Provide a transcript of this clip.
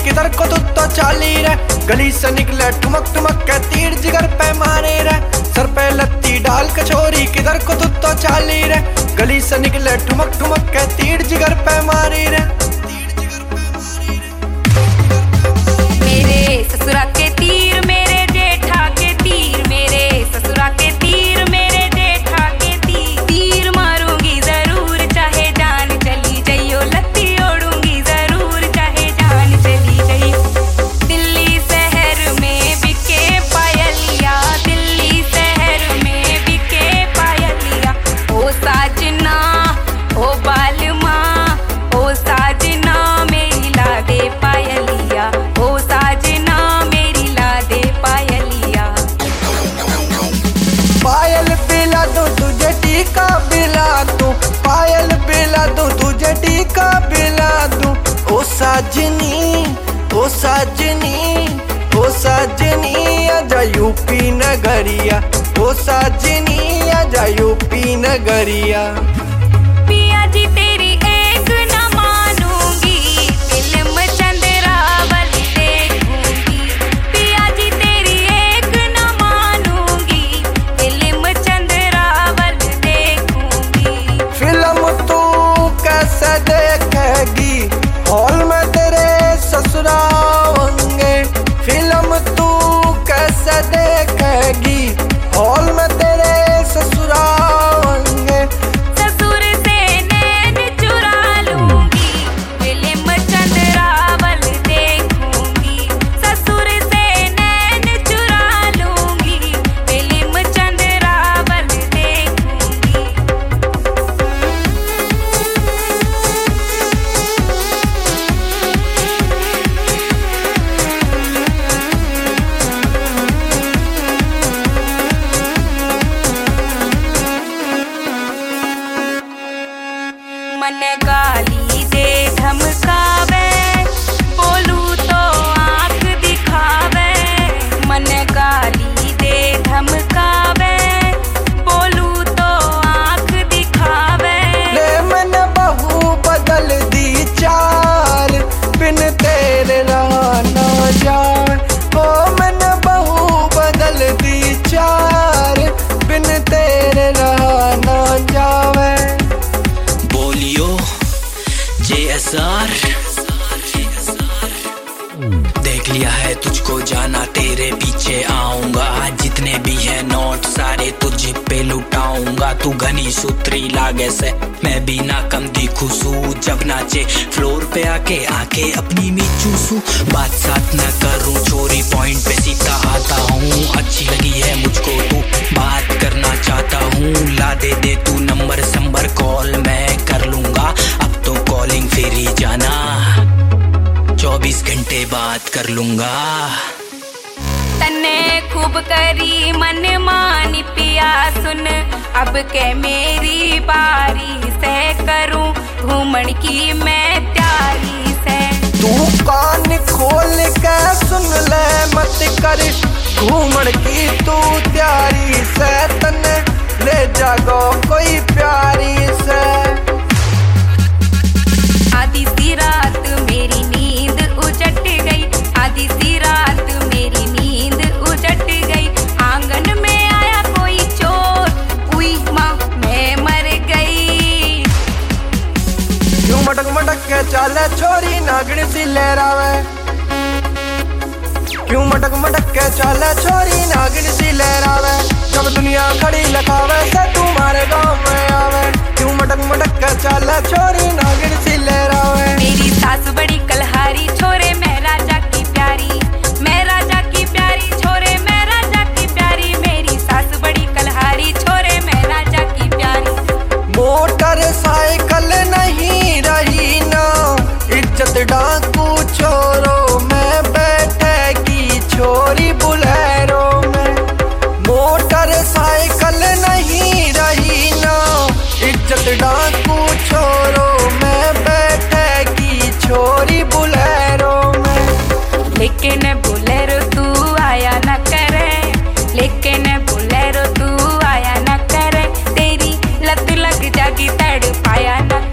किधर को तू तो चाली रे, गली से निकले ठुमक ठुमक के तीर जिगर पे मारे रे। सर पे लत्ती डाल के छोरी किधर को तू तो चाली रे, गली से निकले ठुमक ठुमक के तीर जिगर पे मारी रे। मेरे ससुरा के तीर मेरे जेठा के तीर, मेरे ससुरा के तीर मेरे जेठा के तीर। तीर मारूंगी जरूर चाहे जान चली जाइयो, लत्ती ओढ़ूंगी जरूर चाहे जान चली जाइयो। दिल्ली शहर में बिके पायलिया, दिल्ली शहर में बिके पायलिया। ओ साजना ओ बालमा, ओ साजना मेरी ला दे पायलिया, ओ साजना मेरी ला दे पायलिया। पायल पिला दूं तुझे टीका पिला दूं, पायल पिला दूं तुझे टीका पिला दूं। ओ साजनी ओ साजनी ओ साजनी आजा यूपी नगरिया, ओ साजनी आजा यूपी नगरिया। पिया जी तेरी एक न मानूंगी, फिल्म चंद्रावल देखूंगी। पिया जी तेरी एक न मानूंगी, फिल्म चंद्रावल देखूंगी। फिल्म तू कैसे देखेगी, हॉल में तेरे ससुराल होंगे। फिल्म तू कैसे देखेगी, हॉल में तेरे ससुराल होंगे। ससुर से नैन चुरा लूंगी, फिल्म चंद्रावल देखूंगी। ससुर से नैन चुरा लूंगी, फिल्म चंद्रावल देखूंगी। मन गाली दे धमकावे, बोलू तो आँख दिखावे। मन गाली दे धमकावे, बोलू तो आँख दिखावे। ले मैंने बहू बदल दी चाल, बिन तेरे रहा न जाए। ओ मैंने बहू बदल दी चाल, बिन तेरे रहा न जावे। बोलियो JSR, देख लिया है तुझको जाना, तेरे पीछे आऊंगा। जितने भी है नोट सारे तुझ पे लुटाऊंगा। तू घनी सूत्री लागे से मैं भी ना कम दिखूं सू, जब नाचे फ्लोर पे आके आके अपनी में चूसू। बात साथ न करूं छोरी, पॉइंट पे सीधा आता हूँ। अच्छी लगी है मुझको तू, बात करना चाहता हूँ। ला दे तू नंबर संबर, कॉल मैं कर लूंगा। अब तो कॉलिंग फेरी जाना, 24 घंटे बात कर लूंगा। तन्ने खूब करी मन मानी पिया सुन, अब के मेरी बारी से करूं घूमन की मैं तैयारी से। तू कान खोल के सुन ले, मत कर घूमन की तू तैयारी से। तने ले जागो कोई प्यारी से। आधी सी रात मेरी नींद उजट गई, आधी सी रात मेरी नींद उजट गई। आंगन में आया कोई चोर, उई माँ मैं मर गई। क्यों मटक मटक के चाले छोरी नागिन सी लहरावे, क्यों मटक मटक के चाले छोरी नागिन सी लहरावे। जब दुनिया खड़ी लखावे से तुम्हारे गाँव में आवे, क्यों मटक मटक के चाले छोरी नागिन सी लहरावे। मेरी सास बड़ी कलहारी, छोरे मैं राजा की प्यारी, मैं राजा की प्यारी। छोरे मैं राजा की प्यारी, मेरी सास बड़ी कलहारी, छोरे मैं राजा की प्यारी। मोटरसाइकिल नहीं रही ना, इज्जत डाकू चोरों में बैठेगी छोरी बुलेरो में। मोटरसाइकिल नहीं रही ना, इज्जत डाकू चोरों में बैठेगी छोरी बुलेरो में। लेकिन बुलेरो तू आया न करे, लेकिन बुलेरो तू आया न करे। तेरी लत लग जागी तड़ पाया न